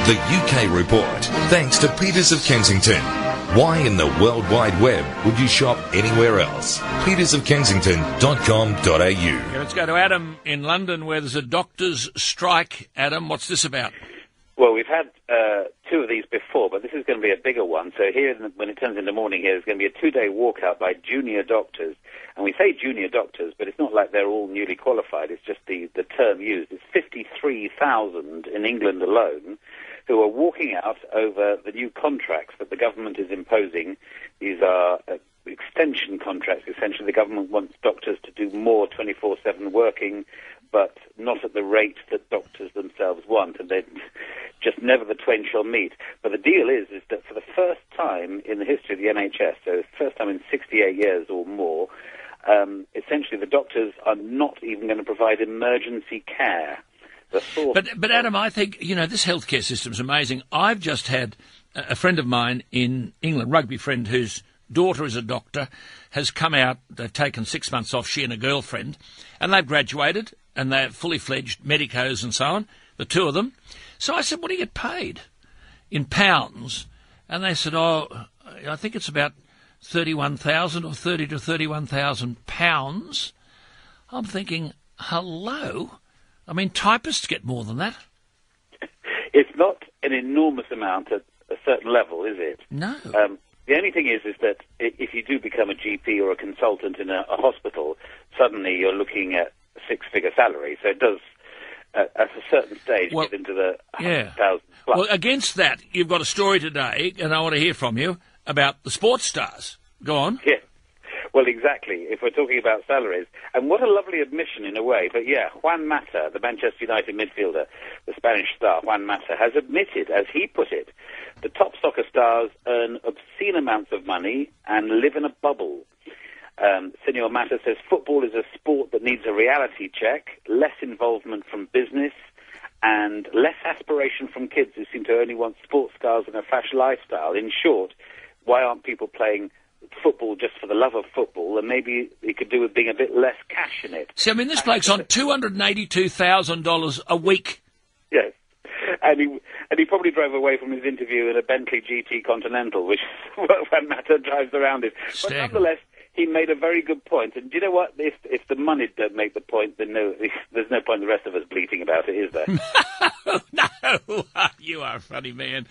The UK Report, thanks to Peters of Kensington. Why in the World Wide Web would you shop anywhere else? petersofkensington.com.au. Yeah, let's go to Adam in London, where there's a doctor's strike. Adam, what's this about? Well, we've had two of these before, but this is going to be a bigger one. So here, when it turns into morning here, there's going to be a 2-day walkout by junior doctors. And we say junior doctors, but it's not like they're all newly qualified. It's just the term used. It's 53,000 in England alone who are walking out over the new contracts that the government is imposing. These are extension contracts. Essentially, the government wants doctors to do more 24/7 working, but not at the rate that doctors themselves want, and they just never the twain shall meet. But the deal is that for the first time in the history of the NHS, so the first time in 68 years or more, essentially the doctors are not even going to provide emergency care. But Adam, I think, this healthcare system's amazing. I've just had a friend of mine in England, rugby friend, whose daughter is a doctor, has come out. They've taken 6 months off, she and a girlfriend, and they've graduated, and they're fully fledged medicos and so on, the two of them. So I said, what do you get paid in pounds? And they said, I think it's about 31,000 or 30 to 31,000 pounds. I'm thinking, hello? I mean, typists get more than that. It's not an enormous amount at a certain level, is it? No. The only thing is that if you do become a GP or a consultant in a hospital, suddenly you're looking at a six-figure salary. So it does, at a certain stage, get into the 100,000 plus. Well, against that, you've got a story today, and I want to hear from you about the sports stars. Go on. Yeah. Well, exactly, if we're talking about salaries. And what a lovely admission in a way. But yeah, Juan Mata, the Manchester United midfielder, the Spanish star, Juan Mata, has admitted, as he put it, the top soccer stars earn obscene amounts of money and live in a bubble. Senor Mata says football is a sport that needs a reality check, less involvement from business, and less aspiration from kids who seem to only want sports stars and a flash lifestyle. In short, why aren't people playing football just for the love of football, and maybe he could do with being a bit less cash in it. See, I mean, this bloke's on $282,000 a week. Yes, and he probably drove away from his interview in a Bentley GT Continental, which when Mata drives around it. But nonetheless, he made a very good point. And do you know what? If the money don't make the point, then there's no point in the rest of us bleating about it, is there? No, you are a funny man.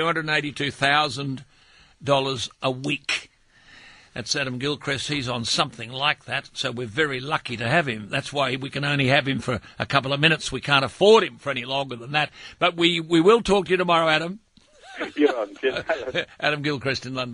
$282,000 a week. That's Adam Gilchrist. He's on something like that, so we're very lucky to have him. That's why we can only have him for a couple of minutes. We can't afford him for any longer than that. But we will talk to you tomorrow, Adam. You're on. Adam Gilchrist in London.